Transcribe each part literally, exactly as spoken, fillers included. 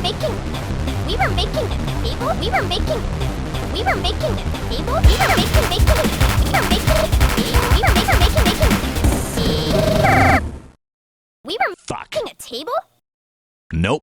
making, we were making the table. We were making, we were making the table. We were making, making, we were making, we were making, making, making. We were Fuck. making a table. Nope.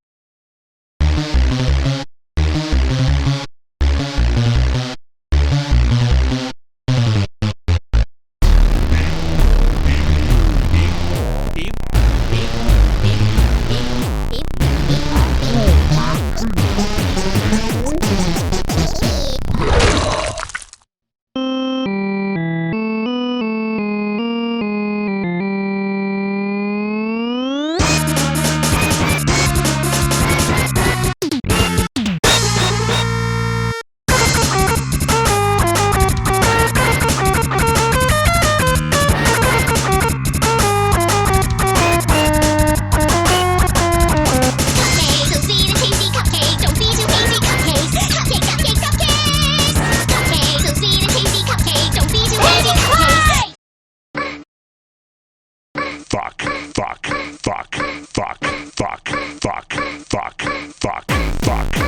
Fuck, fuck, fuck, fuck, fuck, fuck, fuck, fuck, fuck.